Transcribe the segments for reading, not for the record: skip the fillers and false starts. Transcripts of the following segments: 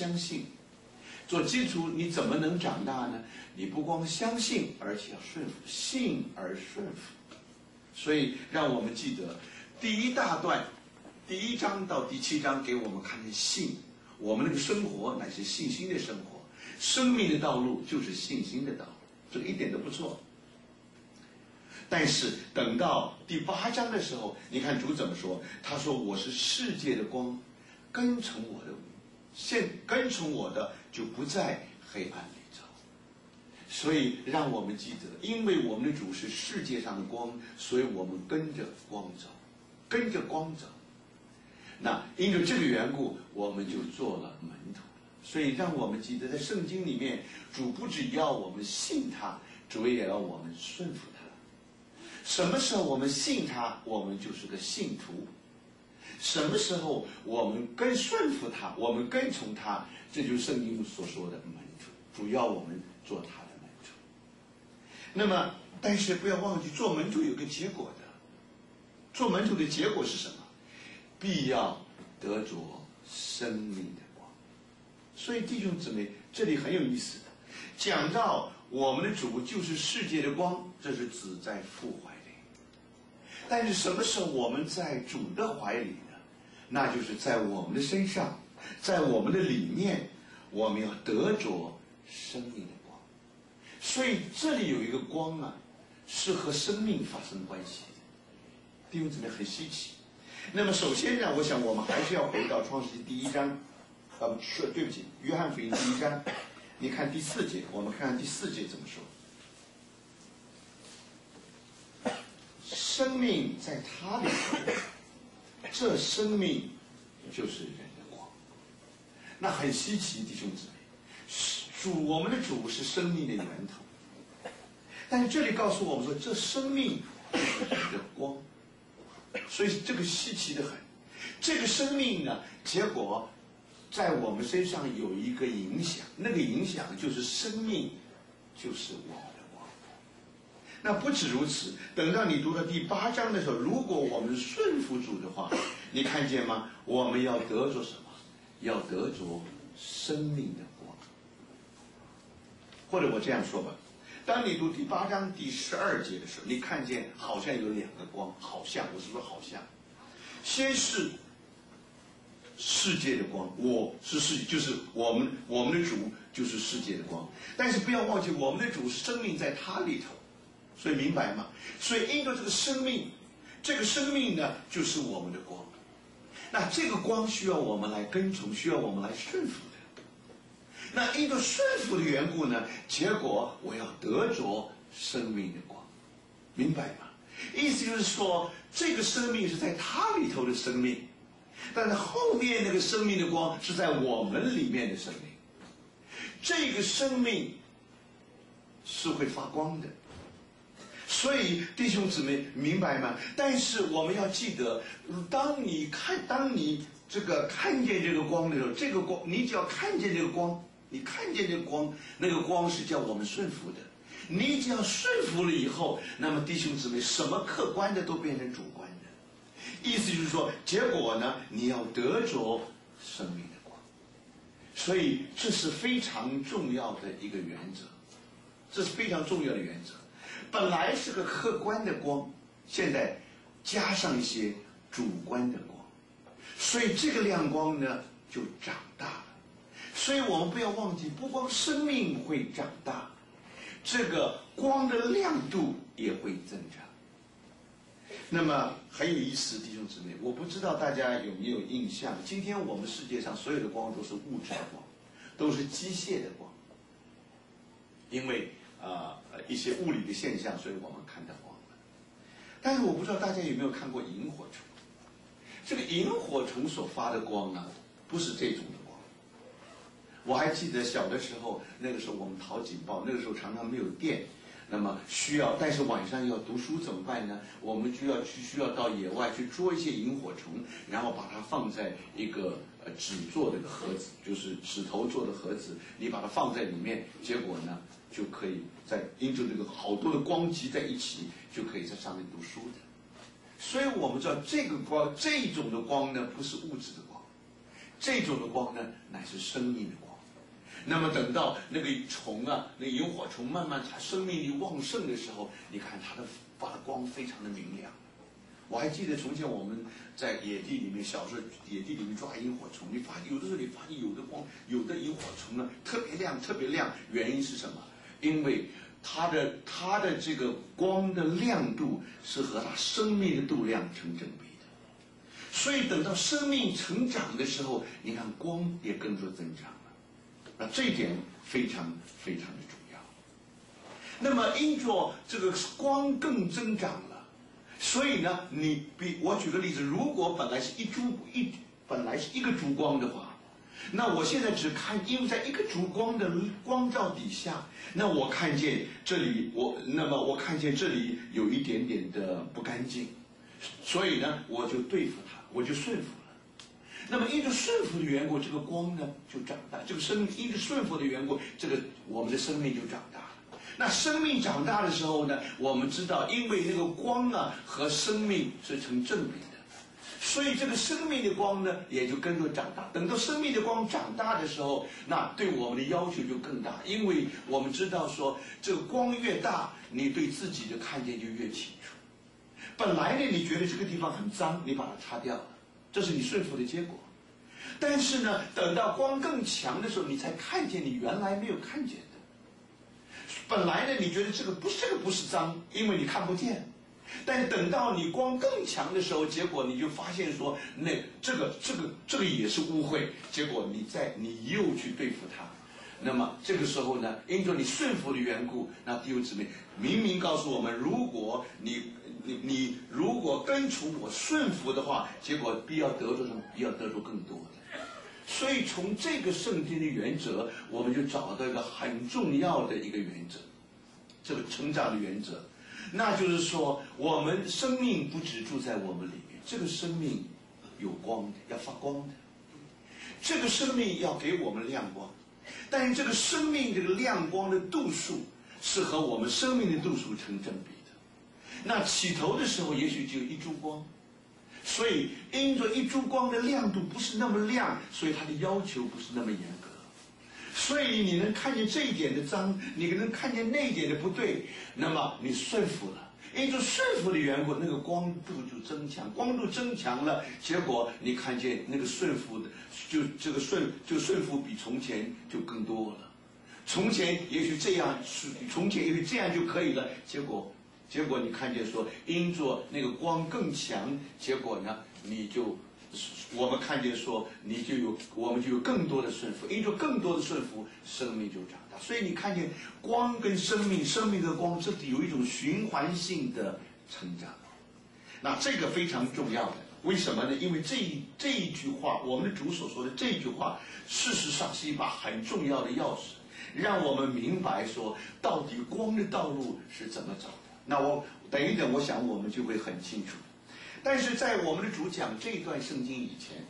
相信。做基督徒你怎么能长大呢？你不光相信，而且要顺服，信而顺服。所以让我们记得第一大段第1章到第7章给我们看见信，我们那个生活乃是信心的生活，生命的道路就是信心的道路，这个一点都不错。但是等到第8章的时候，你看主怎么说？他说：“我是世界的光，跟从我的，跟从我的就不在黑暗里走。”所以让我们记得，因为我们的主是世界上的光，所以我们跟着光走，跟着光走。那因着这个缘故，我们就做了门徒。所以让我们记得，在圣经里面，主不只要我们信他，主也要我们顺服他。什么时候我们信他，我们就是个信徒；什么时候我们跟顺服他，我们跟从他，这就是圣经所说的门徒。主要我们做他的门徒。那么，但是不要忘记，做门徒有个结果的。做门徒的结果是什么？必要得着生命的光。所以弟兄姊妹，这里很有意思的，讲到我们的主就是世界的光，这是指在父怀里。但是什么时候我们在主的怀里呢？那就是在我们的身上，在我们的里面，我们要得着生命的光。所以这里有一个光啊，是和生命发生关系的。弟兄姊妹，很稀奇。那么首先呢，我想我们还是要回到创世纪第1章，对不起，约翰福音第1章，你看第4节，我们看看第4节怎么说。生命在他里头，这生命就是人的光。那很稀奇，弟兄姊妹，我们的主是生命的源头，但是这里告诉我们说，这生命就是人的光。所以这个稀奇的很。这个生命呢，结果在我们身上有一个影响，那个影响就是生命就是我们的光。那不止如此，等到你读到第8章的时候，如果我们顺服主的话，你看见吗？我们要得着什么？要得着生命的光。或者我这样说吧，当你读第8章第12节的时候，你看见好像有2个光，好像，我是说好像，先是世界的光，我是世界，就是我们的主就是世界的光。但是不要忘记，我们的主生命在他里头，所以明白吗？所以因着这个生命，这个生命呢就是我们的光。那这个光需要我们来跟从，需要我们来顺服的。那因着顺服的缘故呢，结果我要得着生命的光，明白吗？意思就是说，这个生命是在他里头的生命，但是后面那个生命的光是在我们里面的生命。这个生命是会发光的，所以弟兄姊妹明白吗？但是我们要记得，当你这个看见这个光的时候，这个光你只要看见这个光，你看见这个光，那个光是叫我们顺服的。你只要顺服了以后，那么弟兄姊妹，什么客观的都变成主观的。意思就是说，结果呢，你要得着生命的光。所以这是非常重要的一个原则，这是非常重要的原则。本来是个客观的光，现在加上一些主观的光，所以这个亮光呢就长大了。所以我们不要忘记，不光生命会长大，这个光的亮度也会增长。那么很有意思，弟兄姊妹，我不知道大家有没有印象，今天我们世界上所有的光都是物质的光，都是机械的光，因为一些物理的现象，所以我们看到光了。但是我不知道大家有没有看过萤火虫，这个萤火虫所发的光呢，不是这种的光。我还记得小的时候，那个时候我们讨警报，那个时候常常没有电，那么但是晚上要读书怎么办呢？我们需要到野外去捉一些萤火虫，然后把它放在一个纸做的盒子，就是纸头做的盒子，你把它放在里面，结果呢就可以因着这个好多的光集在一起，就可以在上面读书的。所以我们知道这个光，这种的光呢，不是物质的光， 这种的光呢，乃是生命的光。那么等到那个虫啊，那萤火虫慢慢它生命力旺盛的时候，你看它的发光非常的明亮。我还记得从前我们在野地里面，小时候野地里面抓萤火虫，你发现有的时候你发现有的光，有的萤火虫呢特别亮，特别亮，原因是什么？因为它的这个光的亮度是和它生命的度量成正比的，所以等到生命成长的时候，你看光也跟着增长了，那这一点非常非常的重要。那么因着这个光更增长了。所以呢，我举个例子，如果本来是一个烛光的话，那我现在只看，因为在一个烛光的光照底下，那我看见这里我看见这里有一点点的不干净，所以呢，我就对付它，我就顺服了。那么因着顺服的缘故，这个光呢就长大，这个生命因着顺服的缘故，我们的生命就长大了。那生命长大的时候呢，我们知道，因为那个光啊和生命是成正比的，所以这个生命的光呢也就跟着长大。等到生命的光长大的时候，那对我们的要求就更大，因为我们知道说，这个光越大，你对自己的看见就越清楚。本来呢，你觉得这个地方很脏，你把它擦掉了，这是你顺服的结果。但是呢，等到光更强的时候，你才看见你原来没有看见的。本来呢，你觉得这个不是脏，因为你看不见。但是等到你光更强的时候，结果你就发现说，这个也是污秽。结果你又去对付它。那么这个时候呢，因着你顺服的缘故，那弟兄姊妹明明告诉我们，如果你如果跟从我顺服的话，结果必要得着什么？必要得着更多的。所以从这个圣经的原则，我们就找到一个很重要的一个原则，这个成长的原则，那就是说，我们生命不只住在我们里面，这个生命有光的，要发光的，这个生命要给我们亮光，但是这个生命这个亮光的度数是和我们生命的度数成正比的。那起头的时候，也许只有一烛光。所以，因着一烛光的亮度不是那么亮，所以它的要求不是那么严格。所以你能看见这一点的脏，你能看见那一点的不对，那么你顺服了。因着顺服的缘故，那个光度就增强，光度增强了，结果你看见那个顺服的，顺服比从前就更多了。从前也许这样就可以了，结果你看见说，因着那个光更强，结果呢，我们看见说，我们就有更多的顺服，因着更多的顺服，生命就长大。所以你看见光跟生命的光，这里有一种循环性的成长。那这个非常重要的，为什么呢？因为这一句话，我们的主所说的这一句话，事实上是一把很重要的钥匙，让我们明白说，到底光的道路是怎么走的。那我等一等，我想我们就会很清楚。但是在我们的主讲这一段圣经以前，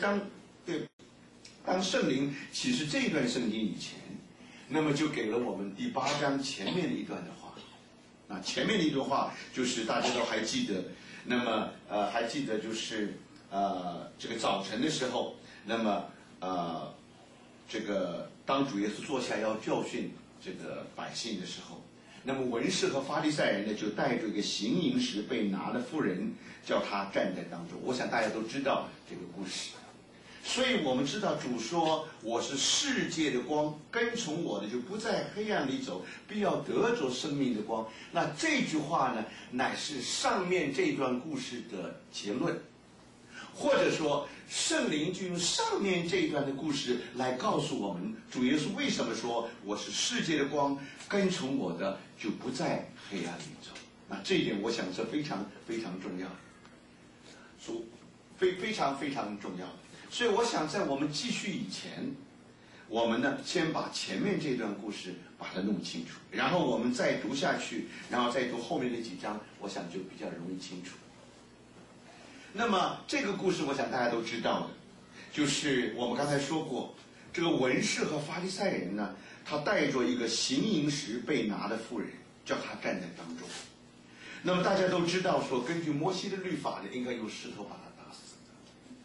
当圣灵启示这一段圣经以前，那么就给了我们第8章前面的一段的话。那前面的一段话就是大家都还记得，那么还记得就是这个早晨的时候，那么这个当主耶稣坐下要教训这个百姓的时候。那么文士和法利赛人呢，就带着一个行淫时被拿的妇人，叫他站在当中。我想大家都知道这个故事，所以我们知道主说：“我是世界的光，跟从我的就不在黑暗里走，必要得着生命的光。”那这句话呢，乃是上面这段故事的结论，或者说圣灵就用上面这一段的故事来告诉我们，主耶稣为什么说我是世界的光，跟从我的就不在黑暗里走。那这一点我想是非常非常重要的，非常非常重要的。所以我想在我们继续以前，我们呢先把前面这段故事把它弄清楚，然后我们再读下去，然后再读后面的几章，我想就比较容易清楚。那么这个故事我想大家都知道的，就是我们刚才说过，这个文士和法利赛人呢，他带着一个行淫时被拿的妇人，叫他站在当中。那么大家都知道说，根据摩西的律法呢，应该用石头把他打死的。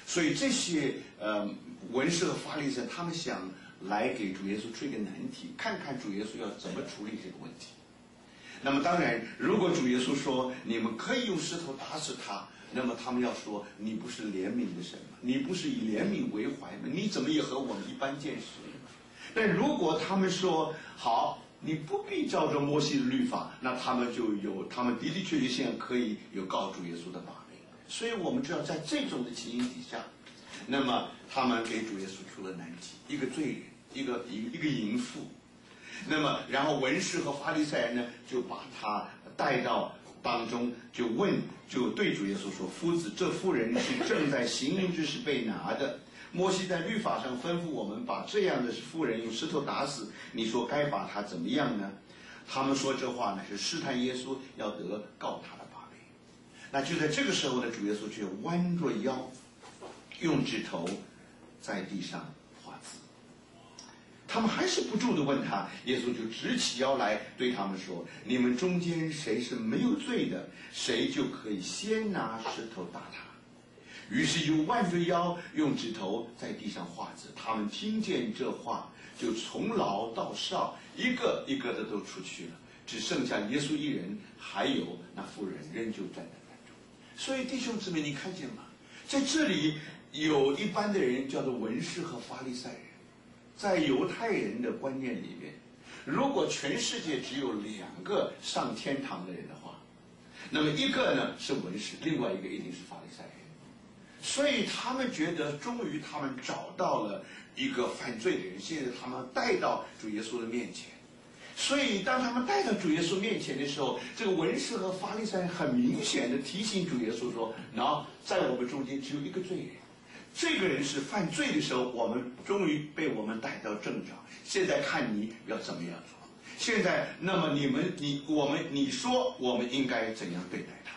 所以这些文士和法利赛人，他们想来给主耶稣出一个难题，看看主耶稣要怎么处理这个问题。那么当然，如果主耶稣说你们可以用石头打死他，那么他们要说你不是怜悯的神吗？你不是以怜悯为怀吗？你怎么也和我们一般见识？但如果他们说好，你不必照着摩西的律法，那他们的的确确现在可以有告主耶稣的把柄。所以我们知道，在这种的情形底下，那么他们给主耶稣出了难题，一个罪人，一个淫妇。那么，然后文士和法利赛人呢，就把他带到当中，就对主耶稣说：“夫子，这妇人是正在行淫之时被拿的。摩西在律法上吩咐我们把这样的妇人用石头打死，你说该把他怎么样呢？”他们说这话呢，是试探耶稣要得告他的把柄。那就在这个时候呢，主耶稣却弯着腰，用指头在地上画字。他们还是不住地问他，耶稣就直起腰来对他们说：“你们中间谁是没有罪的，谁就可以先拿石头打他。”于是就弯着腰用指头在地上画字。他们听见这话，就从老到少一个一个的都出去了，只剩下耶稣一人，还有那妇人仍旧站在那中。所以弟兄姊妹，你看见吗？在这里有一般的人叫做文士和法利赛人。在犹太人的观念里面，如果全世界只有2个上天堂的人的话，那么一个呢是文士，另外一个一定是法利赛人。所以他们觉得，终于他们找到了一个犯罪的人，现在他们带到主耶稣的面前。所以当他们带到主耶稣面前的时候，这个文士和法利赛人很明显的提醒主耶稣说：“在我们中间只有一个罪人。这个人是犯罪的时候，我们终于被我们逮到正着。现在看你要怎么样做。现在，那么你说我们应该怎样对待他？”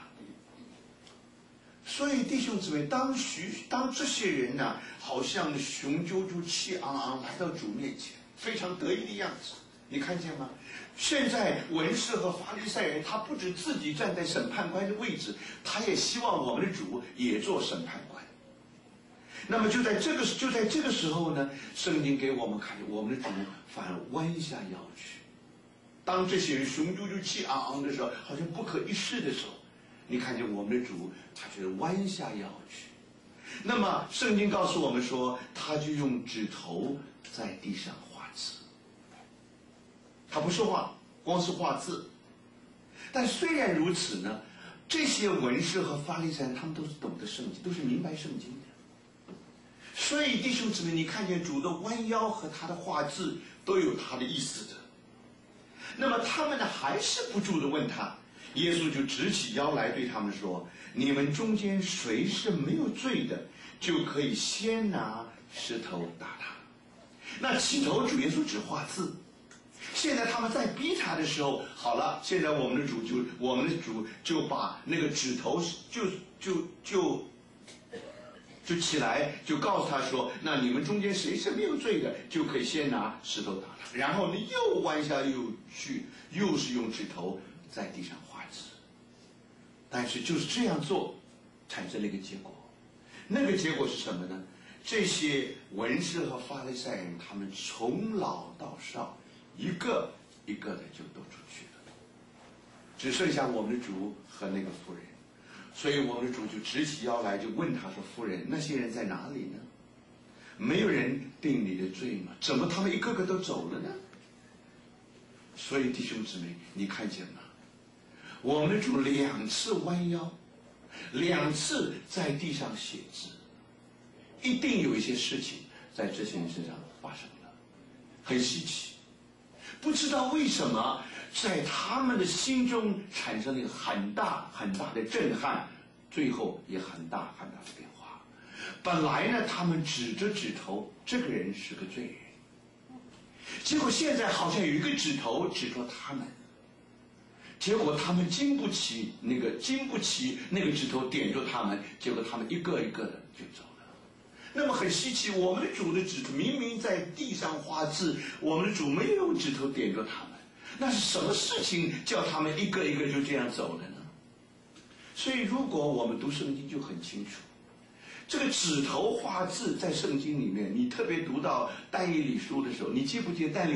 所以弟兄姊妹，当这些人呢，好像雄赳赳气昂昂来到主面前，非常得意的样子，你看见吗？现在文士和法利赛人，他不止自己站在审判官的位置，他也希望我们的主也做审判官。那么就在这个时候呢，圣经给我们看见，我们的主反而弯下腰去。当这些人雄赳赳气昂昂的时候，好像不可一世的时候，你看见我们的主，他却弯下腰去。那么圣经告诉我们说，他就用指头在地上画字。他不说话，光是画字。但虽然如此呢，这些文士和法利赛人，他们都是懂得圣经，都是明白圣经的。所以弟兄姊妹，你看见主的弯腰和他的画字都有他的意思的。那么他们呢，还是不住地问他。耶稣就直起腰来对他们说：“你们中间谁是没有罪的，就可以先拿石头打他。”那起头主耶稣只画字，现在他们在逼他的时候，好了，现在我们的主就把那个指头就起来，就告诉他说：“那你们中间谁是没有罪的，就可以先拿石头打他。”然后呢，又弯下又去，又是用指头在地上画字。但是就是这样做，产生了一个结果。那个结果是什么呢？这些文士和法利赛人，他们从老到少，一个一个的就都出去了，只剩下我们的主和那个妇人。所以我们的主就直起腰来，就问他说：“夫人，那些人在哪里呢？没有人定你的罪吗？怎么他们一个个都走了呢？”所以弟兄姊妹，你看见吗？我们的主2次弯腰，2次在地上写字，一定有一些事情在这些人身上发生了，很稀奇。不知道为什么，在他们的心中产生了一个很大很大的震撼，最后也很大很大的变化。本来呢，他们指着指头，这个人是个罪人，结果现在好像有一个指头指着他们，结果他们经不起那个指头点着他们，结果他们一个一个的就走了。那么很稀奇，我们的主的指头明明在地上画字，我们的主没有指头点着他们，那是什么事情叫他们一个一个就这样走了呢？所以如果我们读圣经就很清楚， 这个指头画字在圣经里面，你特别读到但以理书的时候，你记不记得但以理